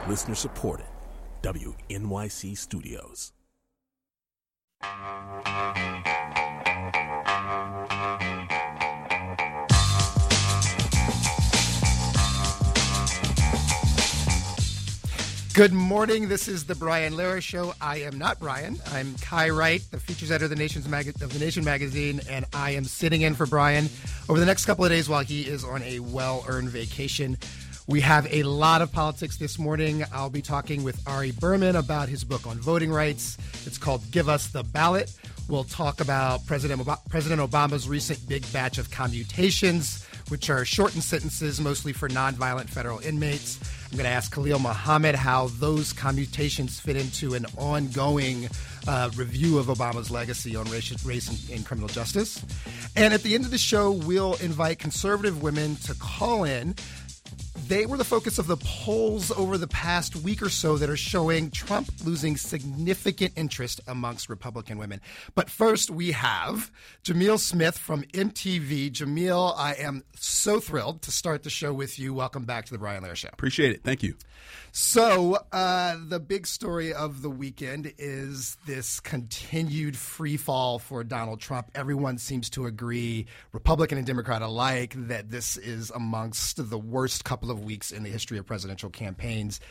Listener supported. WNYC Studios. Good morning. This is the Brian Lehrer Show. I am not Brian. I'm Kai Wright, the features editor of the Nation magazine, and I am sitting in for Brian over the next couple of days while he is on a well-earned vacation. We have a lot of politics this morning. I'll be talking with Ari Berman about his book on voting rights. It's called Give Us the Ballot. We'll talk about President Obama's recent big batch of commutations, which are shortened sentences mostly for nonviolent federal inmates. I'm going to ask Khalil Muhammad how those commutations fit into an ongoing review of Obama's legacy on race and criminal justice. And at the end of the show, we'll invite conservative women to call in. They were the focus of the polls over the past week or so that are showing Trump losing significant interest amongst Republican women. But first, we have Jamil Smith from MTV. Jamil, I am so thrilled to start the show with you. Welcome back to the Brian Lehrer Show. Appreciate it. Thank you. So the big story of the weekend is this continued free fall for Donald Trump. Everyone seems to agree, Republican and Democrat alike, that this is amongst the worst couple of weeks in the history of presidential campaigns.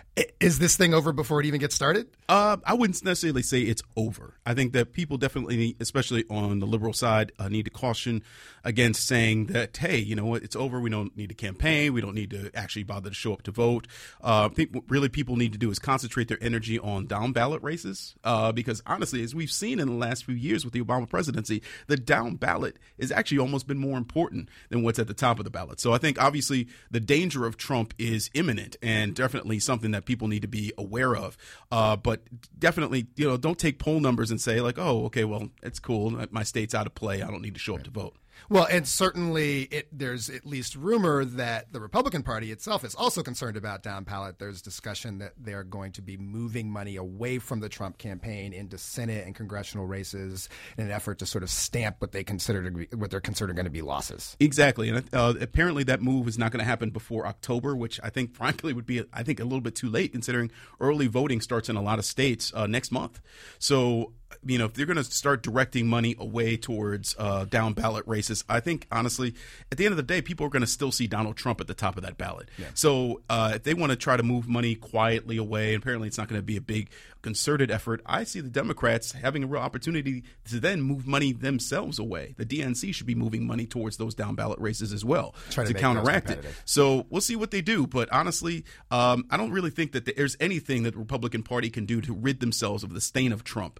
Is this thing over before it even gets started? I wouldn't necessarily say it's over. I think that people definitely, especially on the liberal side, need to caution against saying that, hey, you know what, it's over. We don't need to campaign. We don't need to actually bother to show up to vote. I think what really people need to do is concentrate their energy on down ballot races because honestly, as we've seen in the last few years with the Obama presidency, the down ballot has actually almost been more important than what's at the top of the ballot. So I think obviously the danger of Trump is imminent and definitely something that people need to be aware of. But definitely, don't take poll numbers and say like, oh, okay, well, it's cool. My state's out of play. I don't need to show up to vote. Well, and certainly there's at least rumor that the Republican Party itself is also concerned about down ballot. There's discussion that they're going to be moving money away from the Trump campaign into Senate and congressional races in an effort to sort of stamp what they're considering going to be losses. Exactly. And apparently that move is not going to happen before October, which I think, frankly, would be, a little bit too late considering early voting starts in a lot of states next month. So, if they're going to start directing money away towards down ballot races, I think, honestly, at the end of the day, people are going to still see Donald Trump at the top of that ballot. Yeah. So if they want to try to move money quietly away, and apparently it's not going to be a big concerted effort, I see the Democrats having a real opportunity to then move money themselves away. The DNC should be moving money towards those down ballot races as well to counteract it. So we'll see what they do. But honestly, I don't really think that there's anything that the Republican Party can do to rid themselves of the stain of Trump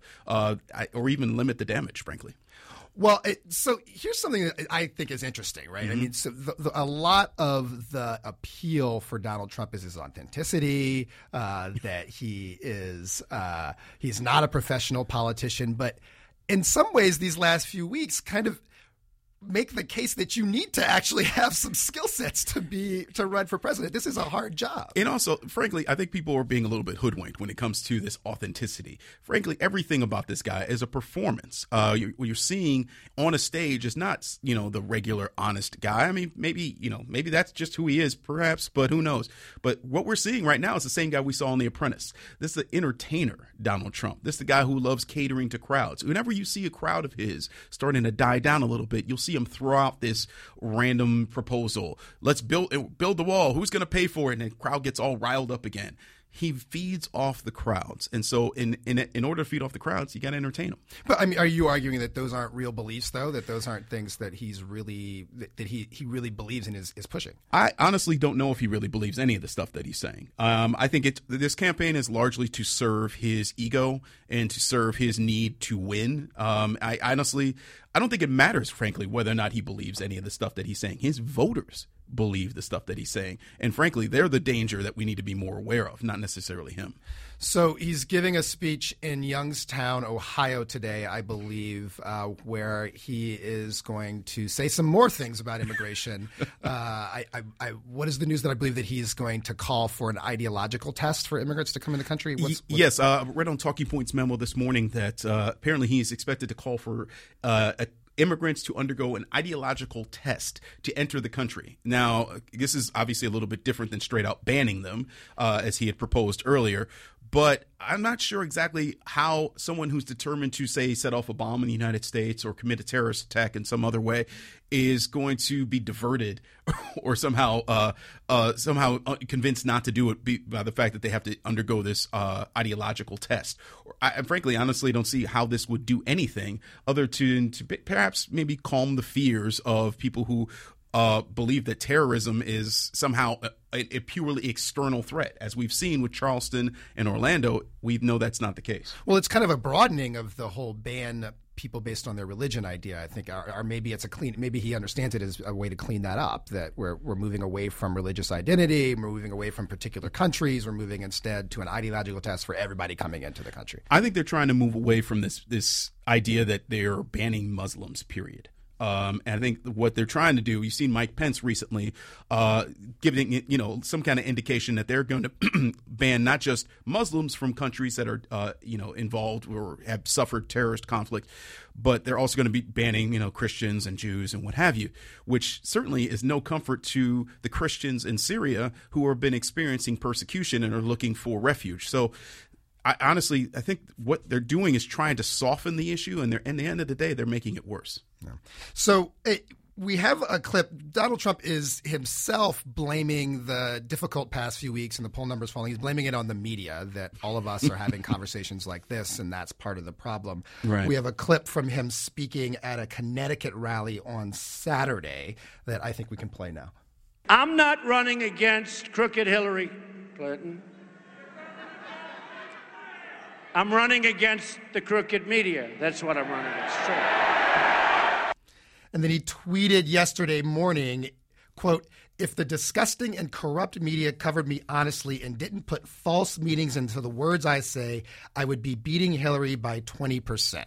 or even limit the damage, frankly. Well, so here's something that I think is interesting, right? Mm-hmm. I mean, so a lot of the appeal for Donald Trump is his authenticity, that he is he's not a professional politician. But in some ways, these last few weeks kind of make the case that you need to actually have some skill sets to run for president. This is a hard job. And also, frankly, I think people are being a little bit hoodwinked when it comes to this authenticity. Frankly, everything about this guy is a performance. What you're seeing on a stage is not, the regular honest guy. I mean, maybe that's just who he is, perhaps, but who knows? But what we're seeing right now is the same guy we saw on The Apprentice. This is the entertainer, Donald Trump. This is the guy who loves catering to crowds. Whenever you see a crowd of his starting to die down a little bit, you'll see him throw out this random proposal. Let's build the wall. Who's going to pay for it? And the crowd gets all riled up again. He feeds off the crowds. And so in order to feed off the crowds, you got to entertain them. But I mean, are you arguing that those aren't real beliefs, though, that those aren't things that he really believes in is pushing? I honestly don't know if he really believes any of the stuff that he's saying. I think this campaign is largely to serve his ego and to serve his need to win. I don't think it matters, frankly, whether or not he believes any of the stuff that he's saying. His voters believe the stuff that he's saying. And frankly, they're the danger that we need to be more aware of, not necessarily him. So he's giving a speech in Youngstown, Ohio today, I believe, where he is going to say some more things about immigration. What is the news that I believe that he's going to call for an ideological test for immigrants to come in the country? Yes, I read on Talking Points memo this morning that apparently he's expected to call for immigrants to undergo an ideological test to enter the country. Now, this is obviously a little bit different than straight out banning them, as he had proposed earlier. But I'm not sure exactly how someone who's determined to, say, set off a bomb in the United States or commit a terrorist attack in some other way is going to be diverted or somehow convinced not to do it by the fact that they have to undergo this ideological test. I frankly, honestly, don't see how this would do anything other to perhaps maybe calm the fears of people who believe that terrorism is somehow a purely external threat. As we've seen with Charleston and Orlando, we know that's not the case. Well, it's kind of a broadening of the whole ban people based on their religion idea, I think, or maybe it's maybe he understands it as a way to clean that up, that we're moving away from religious identity, we're moving away from particular countries, we're moving instead to an ideological test for everybody coming into the country. I think they're trying to move away from this idea that they're banning Muslims, period. And I think what they're trying to do, you've seen Mike Pence recently giving it, some kind of indication that they're going to ban not just Muslims from countries that are, involved or have suffered terrorist conflict, but they're also going to be banning, Christians and Jews and what have you, which certainly is no comfort to the Christians in Syria who have been experiencing persecution and are looking for refuge. So I think what they're doing is trying to soften the issue, and at the end of the day, they're making it worse. Yeah. So we have a clip. Donald Trump is himself blaming the difficult past few weeks and the poll numbers falling. He's blaming it on the media, that all of us are having conversations like this, and that's part of the problem. Right. We have a clip from him speaking at a Connecticut rally on Saturday that I think we can play now. I'm not running against crooked Hillary Clinton. I'm running against the crooked media. That's what I'm running against. Sure. And then he tweeted yesterday morning, quote, "If the disgusting and corrupt media covered me honestly and didn't put false meanings into the words I say, I would be beating Hillary by 20%.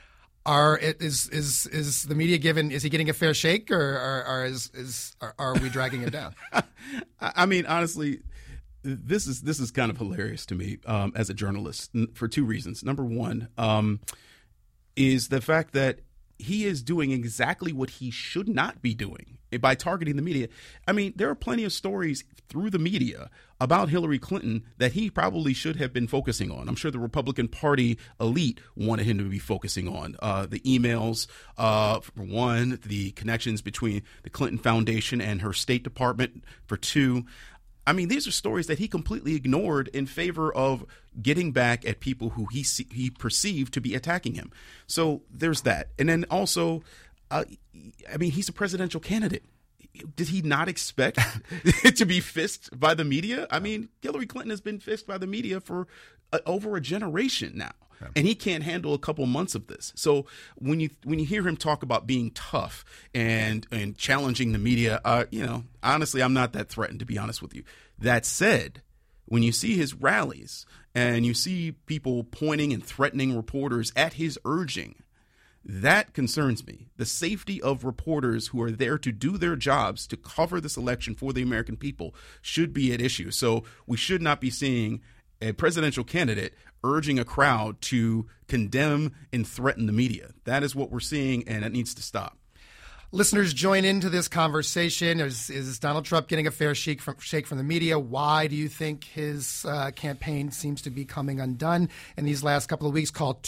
Is the media is he getting a fair shake, or are we dragging him down? I mean, honestly, this is kind of hilarious to me as a journalist for two reasons. Number one is the fact that he is doing exactly what he should not be doing by targeting the media. I mean, there are plenty of stories through the media about Hillary Clinton that he probably should have been focusing on. I'm sure the Republican Party elite wanted him to be focusing on the emails, for one, the connections between the Clinton Foundation and her State Department, for two. I mean, these are stories that he completely ignored in favor of getting back at people who he perceived to be attacking him. So there's that. And then also, he's a presidential candidate. Did he not expect to be fisted by the media? I mean, Hillary Clinton has been fisted by the media for over a generation now. And he can't handle a couple months of this. So when you hear him talk about being tough and challenging the media, honestly, I'm not that threatened, to be honest with you. That said, when you see his rallies and you see people pointing and threatening reporters at his urging, that concerns me. The safety of reporters who are there to do their jobs to cover this election for the American people should be at issue. So we should not be seeing a presidential candidate urging a crowd to condemn and threaten the media. That is what we're seeing, and it needs to stop. Listeners, join into this conversation. Is Donald Trump getting a fair shake from the media? Why do you think his campaign seems to be coming undone in these last couple of weeks? Call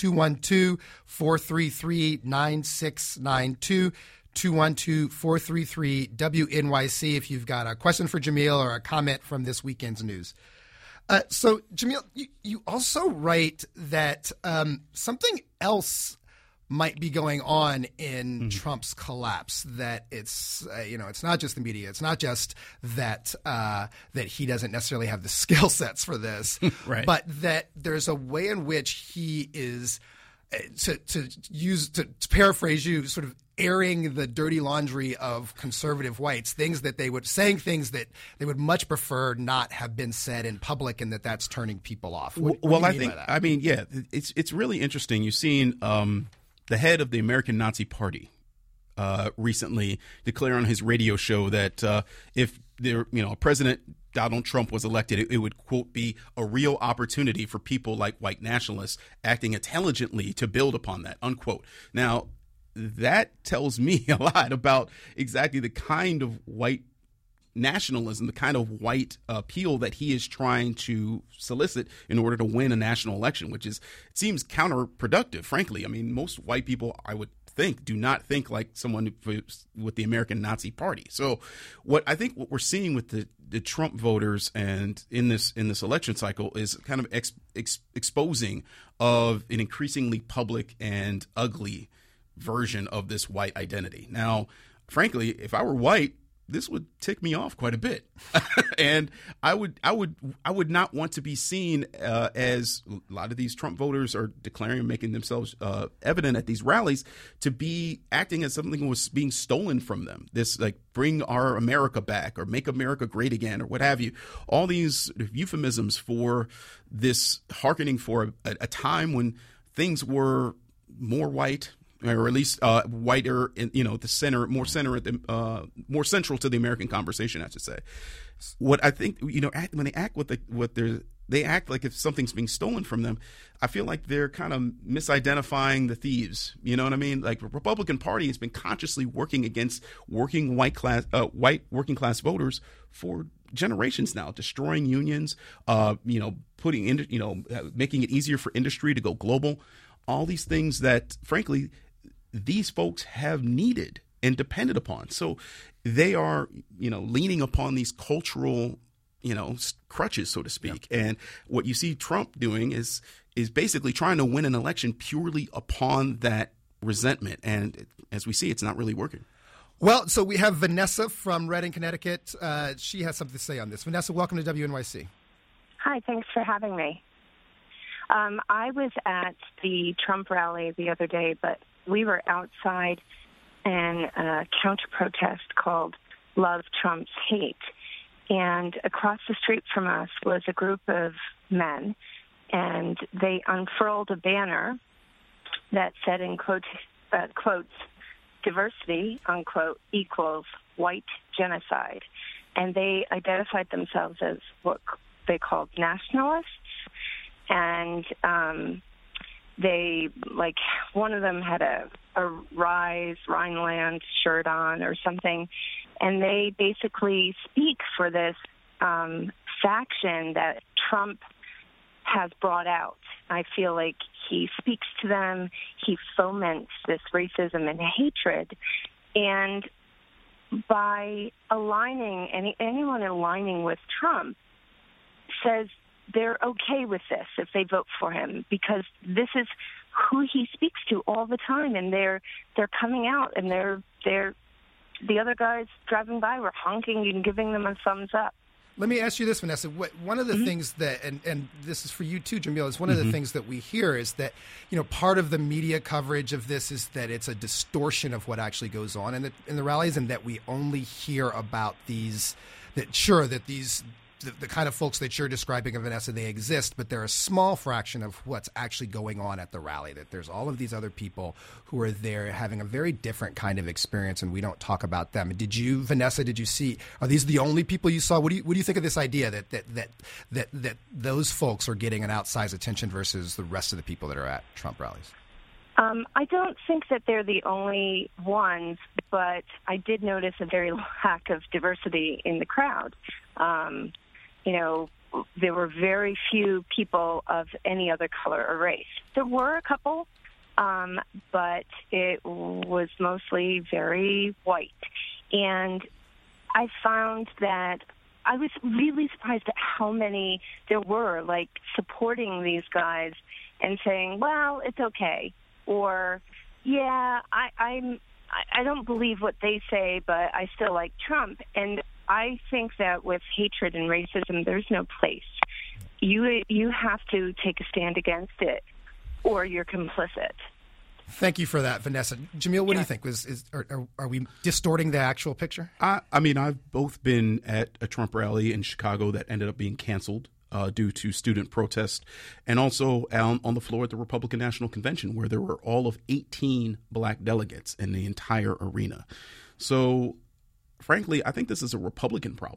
212-433-9692. 212-433-WNYC if you've got a question for Jamil or a comment from this weekend's news. So, Jamil, you also write that something else might be going on in Trump's collapse, that it's not just the media. It's not just that he doesn't necessarily have the skill sets for this, right, but that there's a way in which he is, to paraphrase you, sort of airing the dirty laundry of conservative whites, saying things that they would much prefer not have been said in public, and that's turning people off. What do you mean by that? It's really interesting. You've seen the head of the American Nazi Party recently declare on his radio show that if President Donald Trump was elected, it would, quote, be a real opportunity for people like white nationalists acting intelligently to build upon that, unquote. Now, that tells me a lot about exactly the kind of white nationalism, the kind of white appeal that he is trying to solicit in order to win a national election, which it seems counterproductive, frankly. I mean, most white people, I would think, do not think like someone with the American Nazi Party. So what we're seeing with the Trump voters and in this election cycle is kind of exposing of an increasingly public and ugly version of this white identity. Now, frankly, if I were white, this would tick me off quite a bit, and I would not want to be seen as a lot of these Trump voters are declaring and making themselves evident at these rallies to be acting as something was being stolen from them. This like bring our America back or make America great again or what have you. All these euphemisms for this hearkening for a time when things were more white, or at least whiter, in, the center, more more central to the American conversation, I should say. What I think, when they act they act like if something's being stolen from them. I feel like they're kind of misidentifying the thieves. You know what I mean? Like the Republican Party has been consciously working against working working class voters for generations now, destroying unions, putting in, making it easier for industry to go global. All these things that, frankly, these folks have needed and depended upon. So they are, leaning upon these cultural, crutches, so to speak. Yep. And what you see Trump doing is basically trying to win an election purely upon that resentment. And as we see, it's not really working. Well, so we have Vanessa from Redding, Connecticut. She has something to say on this. Vanessa, welcome to WNYC. Hi, thanks for having me. I was at the Trump rally the other day, but we were outside in a counter-protest called Love Trump's Hate. And across the street from us was a group of men, and they unfurled a banner that said in quotes, diversity, unquote, equals white genocide. And they identified themselves as what they called nationalists. And they, like, one of them had a Rise Rhineland shirt on or something, and they basically speak for this faction that Trump has brought out. I feel like he speaks to them, he foments this racism and hatred, and by aligning, anyone aligning with Trump says they're okay with this if they vote for him, because this is who he speaks to all the time, and they're coming out, and they're the other guys driving by were honking and giving them a thumbs up. Let me ask you this, Vanessa. One of the things that, and this is for you too, Jamil, is one of the things that we hear is that, part of the media coverage of this is that it's a distortion of what actually goes on in the rallies, and that we only hear about these, the kind of folks that you're describing, Vanessa, they exist, but they're a small fraction of what's actually going on at the rally, that there's all of these other people who are there having a very different kind of experience, and we don't talk about them. Vanessa, did you see, are these the only people you saw? What do you think of this idea that those folks are getting an outsized attention versus the rest of the people that are at Trump rallies? I don't think that they're the only ones, but I did notice a very lack of diversity in the crowd. There were very few people of any other color or race. There were a couple, but it was mostly very white. And I found that I was really surprised at how many there were, like, supporting these guys and saying, well, it's okay. Or, yeah, I don't believe what they say, but I still like Trump. And I think that with hatred and racism, there's no place. You have to take a stand against it, or you're complicit. Thank you for that, Vanessa. Jamil, what do you think? Are we distorting the actual picture? I mean, I've both been at a Trump rally in Chicago that ended up being canceled due to student protest, and also on the floor at the Republican National Convention, where there were all of 18 black delegates in the entire arena. So, frankly, I think this is a Republican problem.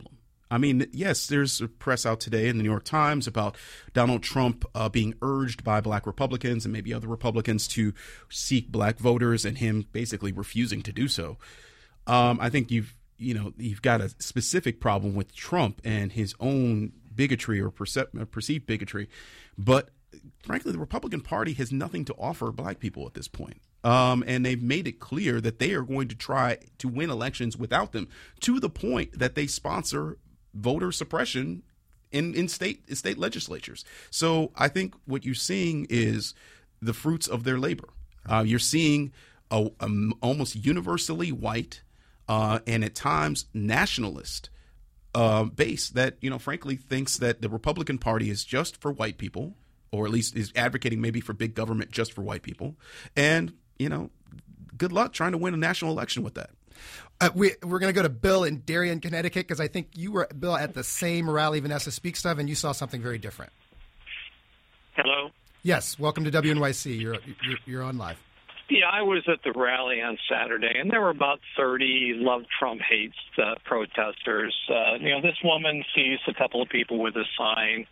I mean, yes, there's a press out today in the New York Times about Donald Trump being urged by black Republicans and maybe other Republicans to seek black voters, and him basically refusing to do so. I think you've got a specific problem with Trump and his own bigotry or perceived bigotry. But frankly, the Republican Party has nothing to offer black people at this point. And they've made it clear that they are going to try to win elections without them, to the point that they sponsor voter suppression in state legislatures. So I think what you're seeing is the fruits of their labor. You're seeing a almost universally white and at times nationalist base that, frankly, thinks that the Republican Party is just for white people, or at least is advocating maybe for big government just for white people. And, good luck trying to win a national election with that. We're going to go to Bill in Darien, Connecticut, because I think you were, Bill, at the same rally Vanessa speaks of, and you saw something very different. Hello? Yes. Welcome to WNYC. You're on live. Yeah, I was at the rally on Saturday, and there were about 30 Love Trump Hates protesters. This woman sees a couple of people with a sign.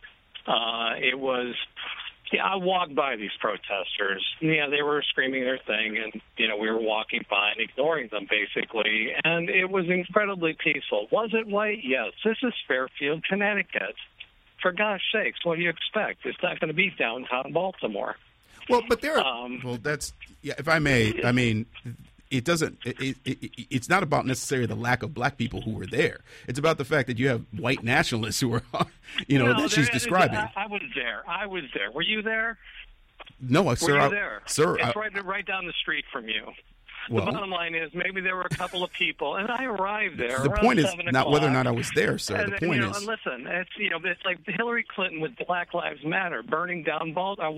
I walked by these protesters. Yeah, they were screaming their thing, and, we were walking by and ignoring them, basically. And it was incredibly peaceful. Was it white? Yes. This is Fairfield, Connecticut. For gosh sakes, what do you expect? It's not going to be downtown Baltimore. Well, but there well, that's, if I may, I mean, it's not about necessarily the lack of black people who were there. It's about the fact that you have white nationalists who are, that she's describing. I was there. Were you there? No, sir. Were you there? Sir. It's right down the street from you. Well, the bottom line is maybe there were a couple of people, and I arrived there. The point is not whether or not I was there, sir. And, the point is, listen, it's like Hillary Clinton with Black Lives Matter burning down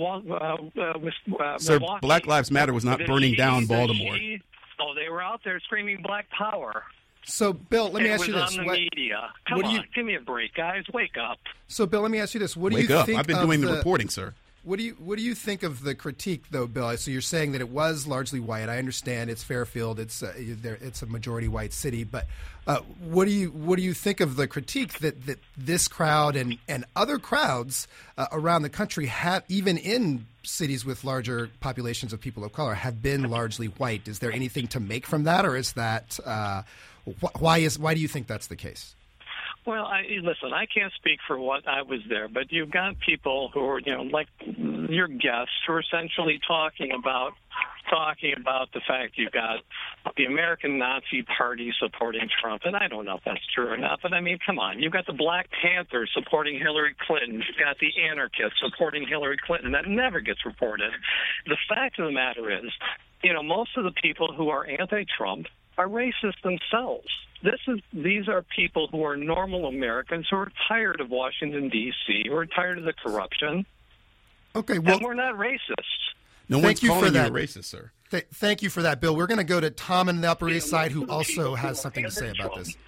sir, Milwaukee. Black Lives Matter was not burning down Baltimore. They were out there screaming Black Power. So, Bill, let me ask you this. It was on the media. Come on, give me a break, guys. Wake up. So, Bill, let me ask you this. What do you think? I've been doing the reporting, sir. What do you think of the critique, though, Bill? So you're saying that it was largely white. I understand it's Fairfield. It's a majority white city. But what do you think of the critique that this crowd and other crowds around the country have, even in cities with larger populations of people of color, have been largely white? Is there anything to make from that, or is that why do you think that's the case? Well, listen, I can't speak for what I was there, but you've got people who are, like your guests, who are essentially talking about the fact you've got the American Nazi Party supporting Trump, and I don't know if that's true or not, but I mean, come on. You've got the Black Panthers supporting Hillary Clinton. You've got the anarchists supporting Hillary Clinton. That never gets reported. The fact of the matter is, most of the people who are anti-Trump are racist themselves. These are people who are normal Americans who are tired of Washington, D.C., who are tired of the corruption. Okay, well, and we're not racist. No one's calling you a racist, sir. Thank you for that, Bill. We're going to go to Tom in the Upper East Side, who also has something to say about this.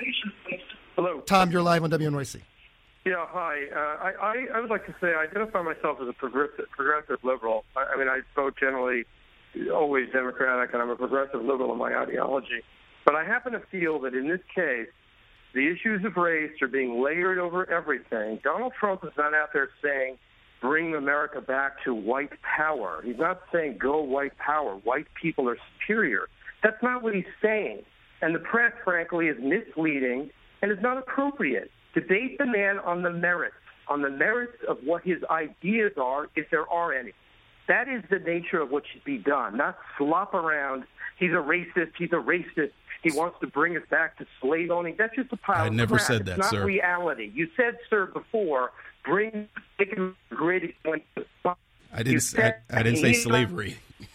Hello. Tom, you're live on WNYC. Yeah, hi. I would like to say I identify myself as a progressive liberal. I mean, I vote generally always Democratic, and I'm a progressive liberal in my ideology. But I happen to feel that in this case, the issues of race are being layered over everything. Donald Trump is not out there saying, bring America back to white power. He's not saying go white power. White people are superior. That's not what he's saying. And the press, frankly, is misleading and is not appropriate. Debate the man on the merits of what his ideas are, if there are any. That is the nature of what should be done, not slop around. He's a racist. He wants to bring us back to slave owning. That's just a pile of crap. I never said that, it's sir. Not reality. You said, sir, before, make him great. I didn't say slavery.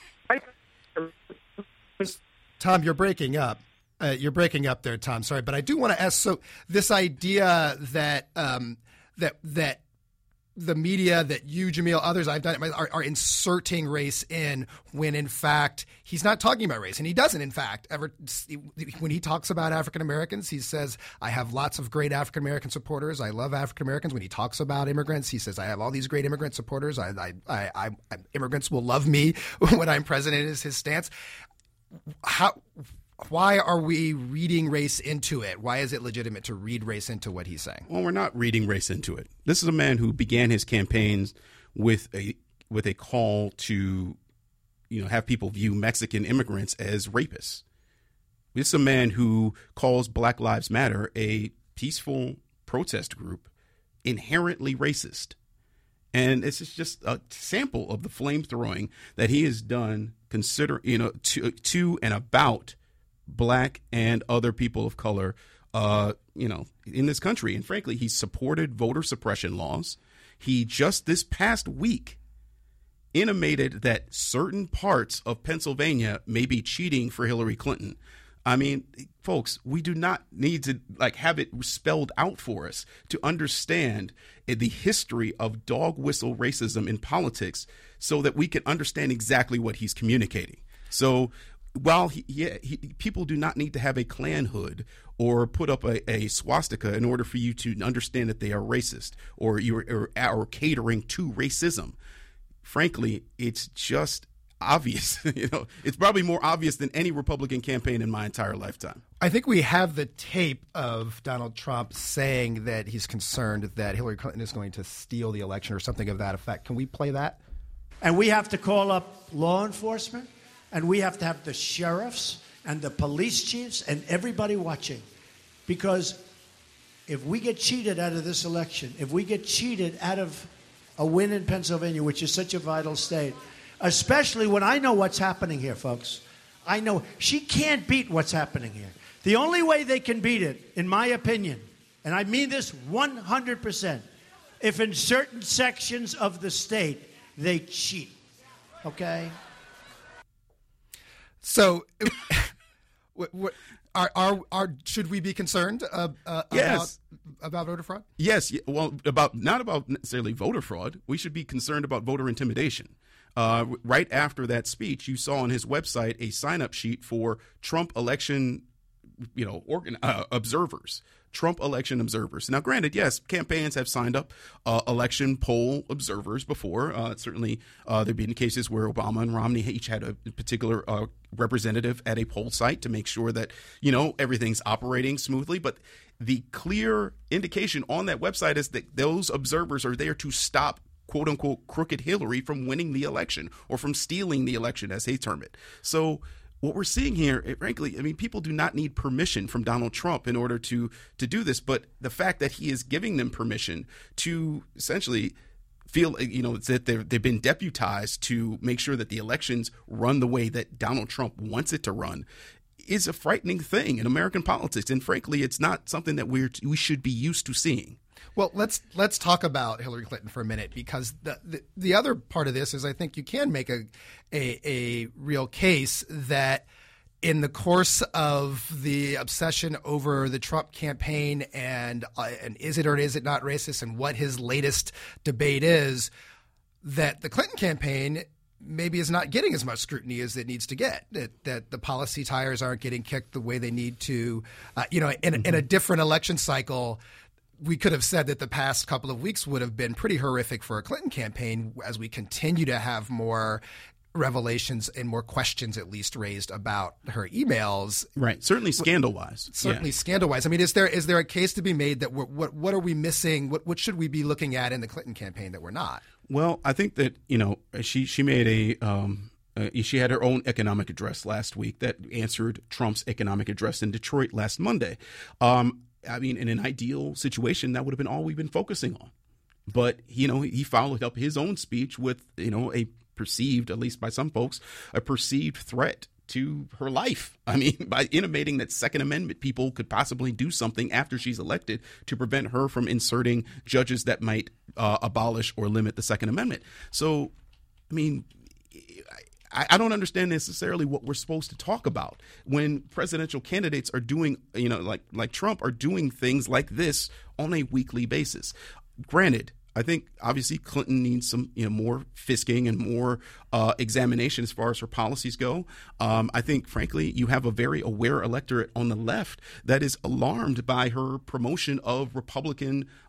Tom, you're breaking up. You're breaking up there, Tom. Sorry, but I do want to ask. So this idea that that the media, that you, Jamil, others I've done are inserting race in when in fact he's not talking about race, and he doesn't. In fact, ever when he talks about African Americans, he says, "I have lots of great African American supporters. I love African Americans." When he talks about immigrants, he says, "I have all these great immigrant supporters. Immigrants will love me when I'm president." Is his stance. why are we reading race into it? Why is it legitimate to read race into what he's saying? Well, we're not reading race into it. This is a man who began his campaigns with a call to, have people view Mexican immigrants as rapists. This is a man who calls Black Lives Matter, a peaceful protest group, inherently racist. And this is just a sample of the flame throwing that he has done to and about Black and other people of color, in this country. And frankly, he supported voter suppression laws. He just this past week intimated that certain parts of Pennsylvania may be cheating for Hillary Clinton. I mean, folks, we do not need to have it spelled out for us to understand the history of dog whistle racism in politics so that we can understand exactly what he's communicating. So while people do not need to have a Klan hood or put up a swastika in order for you to understand that they are racist or you're catering to racism. Frankly, it's just obvious. It's probably more obvious than any Republican campaign in my entire lifetime. I think we have the tape of Donald Trump saying that he's concerned that Hillary Clinton is going to steal the election or something of that effect. Can we play that? And we have to call up law enforcement, and we have to have the sheriffs and the police chiefs and everybody watching. Because if we get cheated out of this election, if we get cheated out of a win in Pennsylvania, which is such a vital state, especially when I know what's happening here, folks. I know she can't beat what's happening here. The only way they can beat it, in my opinion, and I mean this 100%, if in certain sections of the state they cheat. Okay? So, should we be concerned yes. about voter fraud? Yes. Well, not about necessarily voter fraud. We should be concerned about voter intimidation. Right after that speech, you saw on his website a sign-up sheet for Trump election, observers. Trump election observers. Now, granted, yes, campaigns have signed up election poll observers before. Certainly, there have been cases where Obama and Romney each had a particular representative at a poll site to make sure that, everything's operating smoothly. But the clear indication on that website is that those observers are there to stop quote unquote crooked Hillary from winning the election or from stealing the election, as they term it. So what we're seeing here, frankly, I mean, people do not need permission from Donald Trump in order to do this. But the fact that he is giving them permission to essentially feel, that they've been deputized to make sure that the elections run the way that Donald Trump wants it to run is a frightening thing in American politics. And frankly, it's not something that we should be used to seeing. Well, let's talk about Hillary Clinton for a minute, because the other part of this is I think you can make a real case that in the course of the obsession over the Trump campaign and is it or is it not racist and what his latest debate is, that the Clinton campaign maybe is not getting as much scrutiny as it needs to get, that the policy tires aren't getting kicked the way they need to. In a different election cycle, we could have said that the past couple of weeks would have been pretty horrific for a Clinton campaign as we continue to have more revelations and more questions at least raised about her emails. Right. Certainly scandal-wise. Scandal-wise. I mean, is there a case to be made that what are we missing? What should we be looking at in the Clinton campaign that we're not? Well, I think that, she made she had her own economic address last week that answered Trump's economic address in Detroit last Monday. I mean, in an ideal situation, that would have been all we've been focusing on. But, he followed up his own speech with, a perceived, at least by some folks, a perceived threat to her life. I mean, by intimating that Second Amendment people could possibly do something after she's elected to prevent her from inserting judges that might abolish or limit the Second Amendment. So, I mean, I don't understand necessarily what we're supposed to talk about when presidential candidates are doing, like Trump are doing things like this on a weekly basis. Granted, I think obviously Clinton needs some, more fisking and more examination as far as her policies go. I think, frankly, you have a very aware electorate on the left that is alarmed by her promotion of Republican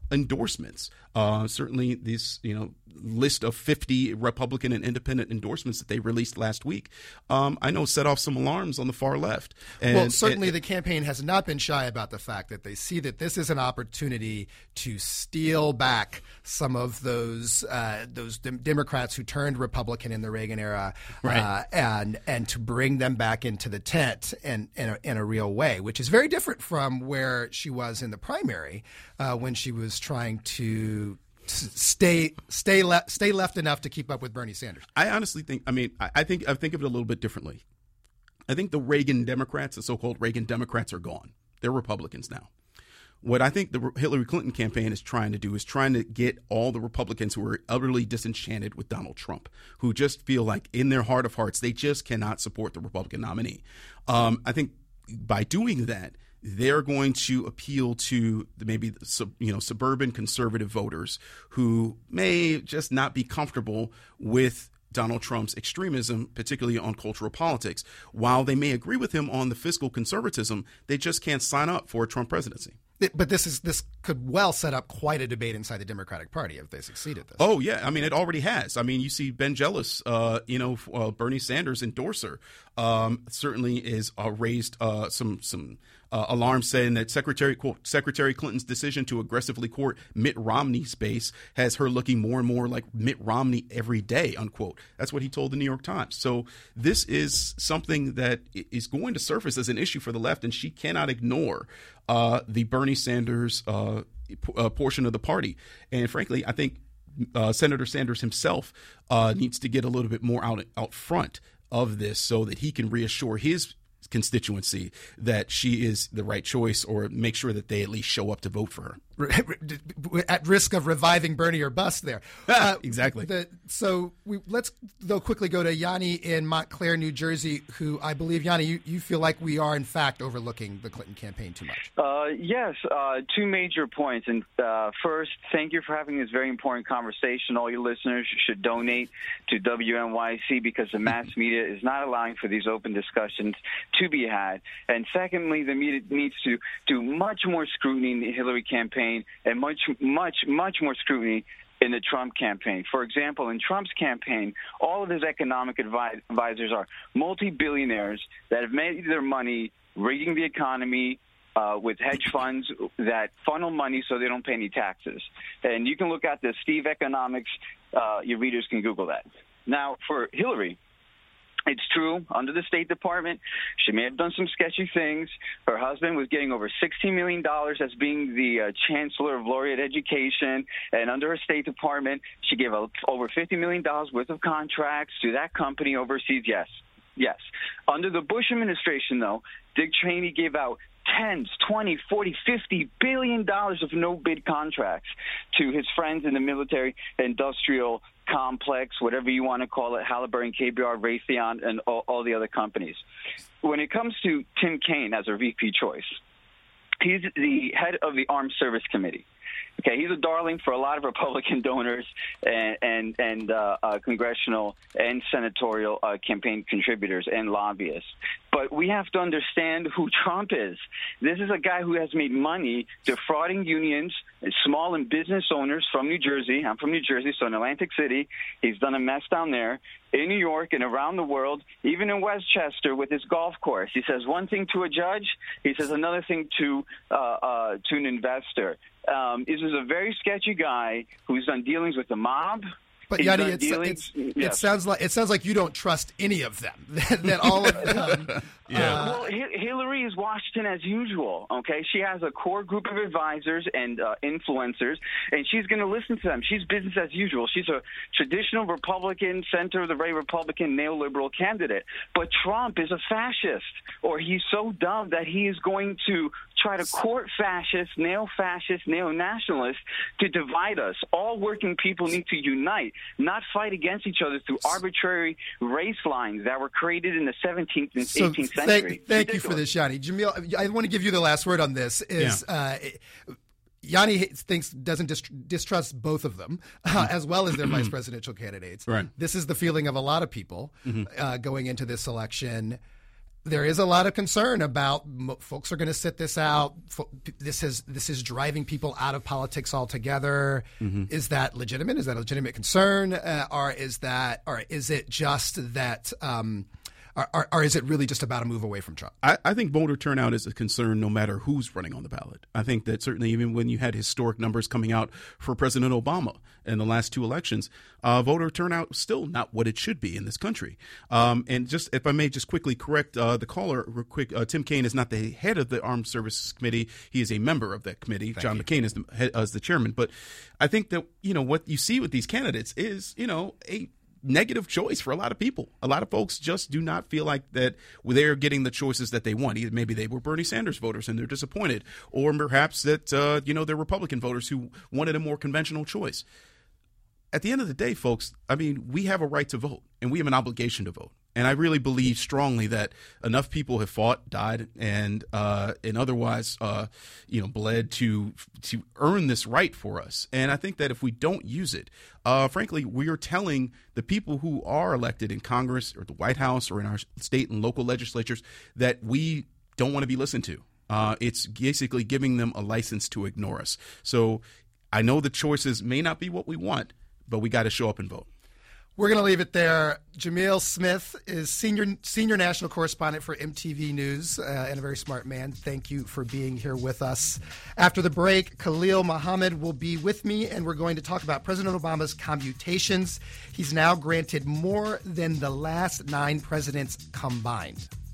endorsements. Certainly, this list of 50 Republican and independent endorsements that they released last week, I know set off some alarms on the far left. And certainly the campaign has not been shy about the fact that they see that this is an opportunity to steal back some of those Democrats who turned Republican in the Reagan era, right. And to bring them back into the tent in a real way, which is very different from where she was in the primary when she was trying to stay left enough to keep up with Bernie Sanders. I honestly think, I think of it a little bit differently. I think the Reagan Democrats, the so-called Reagan Democrats, are gone. They're Republicans now. What I think the Hillary Clinton campaign is trying to do is trying to get all the Republicans who are utterly disenchanted with Donald Trump, who just feel like in their heart of hearts they just cannot support the Republican nominee. I think by doing that, they're going to appeal to maybe suburban conservative voters who may just not be comfortable with Donald Trump's extremism, particularly on cultural politics. While they may agree with him on the fiscal conservatism, they just can't sign up for a Trump presidency. But this could well set up quite a debate inside the Democratic Party if they succeed at this. Oh, yeah. It already has. You see Ben Jealous, Bernie Sanders endorser, certainly is raised some alarms saying that Secretary Clinton's decision to aggressively court Mitt Romney's base has her looking more and more like Mitt Romney every day, unquote. That's what he told the New York Times. So this is something that is going to surface as an issue for the left, and she cannot ignore the Bernie Sanders portion of the party. And frankly, I think Senator Sanders himself needs to get a little bit more out front of this so that he can reassure his constituency that she is the right choice, or make sure that they at least show up to vote for her. At risk of reviving Bernie or bust there. Exactly. Let's quickly go to Yanni in Montclair, New Jersey, who I believe, Yanni, you feel like we are in fact overlooking the Clinton campaign too much. Yes, two major points. And first, thank you for having this very important conversation. All your listeners should donate to WNYC because the mass media is not allowing for these open discussions to be had. And secondly, the media needs to do much more scrutiny in the Hillary campaign and much more scrutiny in the Trump campaign. For example, in Trump's campaign, all of his economic advisors are multi-billionaires that have made their money rigging the economy with hedge funds that funnel money so they don't pay any taxes. And you can look at the Steve Economics. Your readers can Google that. Now, for Hillary, it's true, under the State Department, she may have done some sketchy things. Her husband was getting over $16 million as being the Chancellor of Laureate Education. And under her State Department, she gave over $50 million worth of contracts to that company overseas. Yes. Under the Bush administration, though, Dick Cheney gave out tens, 20, 40, $50 billion of no-bid contracts to his friends in the military industrial complex, whatever you want to call it, Halliburton, KBR, Raytheon, and all the other companies. When it comes to Tim Kaine as a VP choice, he's the head of the Armed Service Committee. Okay, he's a darling for a lot of Republican donors and congressional and senatorial campaign contributors and lobbyists. But we have to understand who Trump is. This is a guy who has made money defrauding unions, small and business owners from New Jersey. I'm from New Jersey, so in Atlantic City, he's done a mess down there. In New York and around the world, even in Westchester with his golf course. He says one thing to a judge, he says another thing to an investor. This is a very sketchy guy who's done dealings with the mob. But Yanni, it sounds like you don't trust any of them. That all of them. Well, Hillary is Washington as usual. Okay, she has a core group of advisors and influencers, and she's going to listen to them. She's business as usual. She's a traditional Republican, center of the right Republican, neoliberal candidate. But Trump is a fascist, or he's so dumb that he is going to try to court fascists, neo-nationalists to divide us. All working people need to unite, not fight against each other through arbitrary race lines that were created in the 17th and 18th century. Thank you for this, Yanni. Jamil, I want to give you the last word on this. Yanni distrusts both of them, as well as their vice presidential candidates. Right. This is the feeling of a lot of people going into this election. there is a lot of concern about folks are going to sit this out. This is driving people out of politics altogether. Mm-hmm. Is that legitimate? Is that a legitimate concern, or is it just that? Or is it really just about a move away from Trump? I think voter turnout is a concern no matter who's running on the ballot. I think that certainly even when you had historic numbers coming out for President Obama in the last 2 elections, voter turnout is still not what it should be in this country. And just if I may just quickly correct the caller real quick, Tim Kaine is not the head of the Armed Services Committee. He is a member of that committee. John McCain is the chairman. But I think that, what you see with these candidates is, a negative choice for a lot of people. A lot of folks just do not feel like that they're getting the choices that they want. Either maybe they were Bernie Sanders voters and they're disappointed, or perhaps that they're Republican voters who wanted a more conventional choice. At the end of the day, folks, we have a right to vote and we have an obligation to vote. And I really believe strongly that enough people have fought, died, and otherwise, bled to earn this right for us. And I think that if we don't use it, frankly, we are telling the people who are elected in Congress or the White House or in our state and local legislatures that we don't want to be listened to. It's basically giving them a license to ignore us. So I know the choices may not be what we want, but we got to show up and vote. We're going to leave it there. Jamil Smith is senior national correspondent for MTV News and a very smart man. Thank you for being here with us. After the break, Khalil Muhammad will be with me, and we're going to talk about President Obama's commutations. He's now granted more than the last 9 presidents combined.